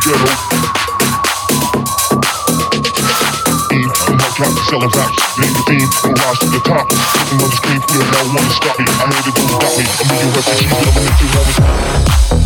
Selling raps, name the theme, no rise to the top. Sitting on the screen, who the hell wanna stop me? I heard it don't stop me. I'm a refugee, living in 2 hours.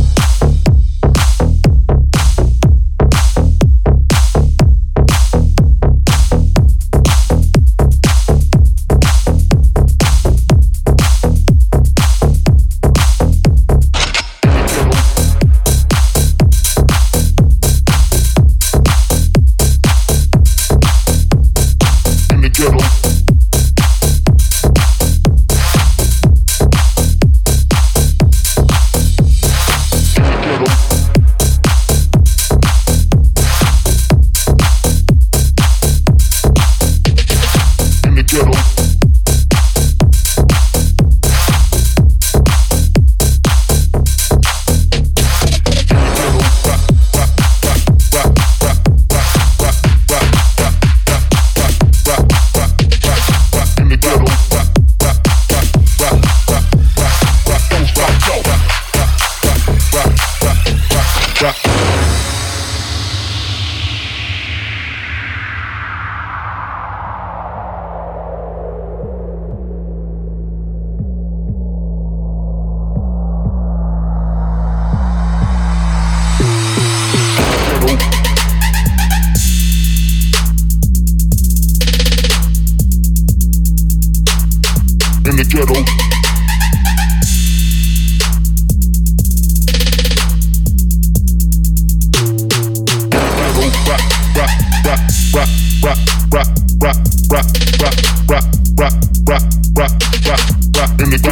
In the ghetto. In the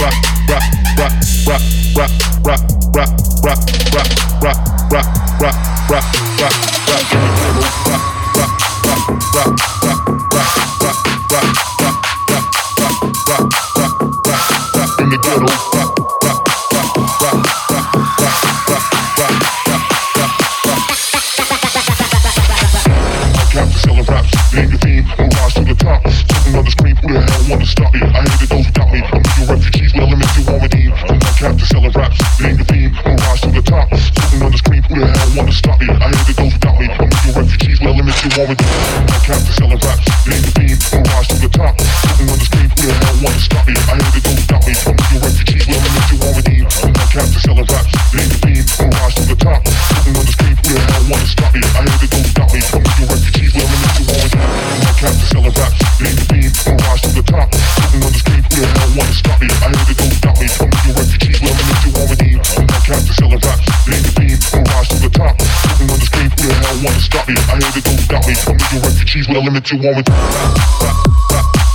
selling raps, name the theme, no rise to the top. Sitting on the screen, who the hell wanna stop me? I hated those without me. I'm your refugees with elements you won't redeem. I'm not captain selling raps, name the theme, no rise to the top. Sitting on the screen, who the hell wanna stop me? I hated those without me. I'm your refugees with elements you won't redeem. I'm not captain selling raps, name the theme, no rise to the top. Sitting on the screen, who the hell wanna stop me? I hated those without me. I'm your refugees with elements you won't redeem. I'm not captain selling raps, name the theme, no rise to the top. Sitting on the screen, who the hell wanna stop me? I hated those without me. I'm your refugees with elements you won't redeem. I'm not captain selling raps, name the theme, no rise to the top. Sitting on the screen, who the hell wanna stop me? I heard it don't stop me. I'm your refugees, well, I'm you won't redeem. I'm not captain selling raps, name the theme, no rise to the top. Sitting on the screen, who the hell wanna stop me? I heard it don't stop me. I'm your refugees, well, I'm you won't redeem.